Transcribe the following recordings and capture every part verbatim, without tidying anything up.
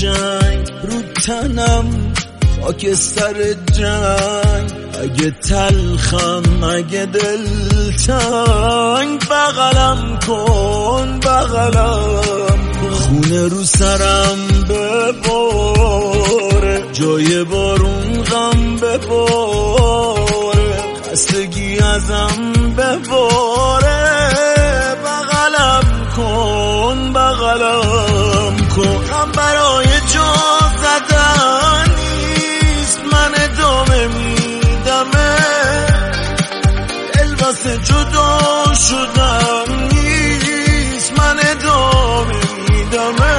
جنگ رو تنم خاکستر جنگ، اگه تلخم اگه دلتنگ بغلم کن بغلم کن، خونه رو سرم بباره جای بارون غم بباره، خستگی ازم بباره، بغلم کن بغلم کن. غم برای جا زدن نیست، من ادامه میدمه، دل واسه جدا شدن نیست، من ادامه میدمه،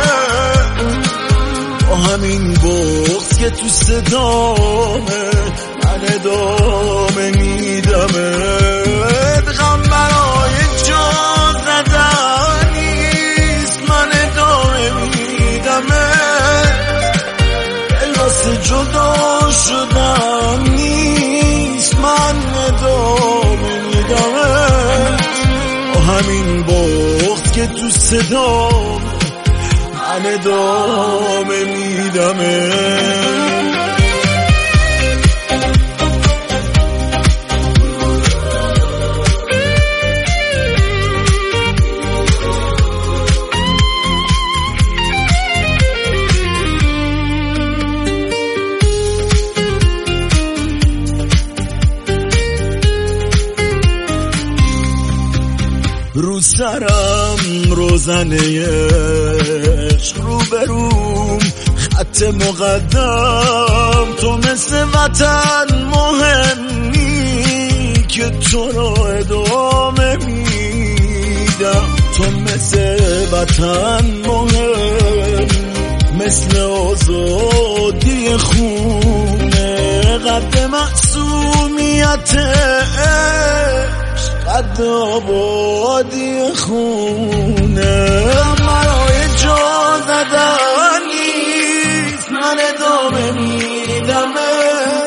با همین بغض که تو صدامه من ادامه میدمه. غم برای جا زدن نیست، من ادامه میدمه، دل واسه جدا شدن نیست، من ادامه میدمه، با همین بغض که تو صدامه من ادامه میدمه. رو سرم روزنه عشق، رو بروم خط مقدم، تو مثل وطن مهمی که تو رو ادامه میدم، تو مثل وطن مهم، مثل آزادی خونه، قد معصومیت قد آبادی خونه. برای جا زدن نیست، من ادامه میدمه،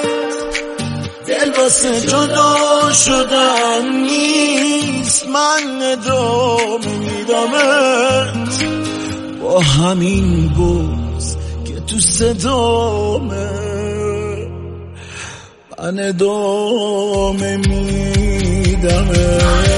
دل واسه جدا شدن نیست، من ادامه میدمه، با همین بغض که تو صدامه من ادامه میدمه.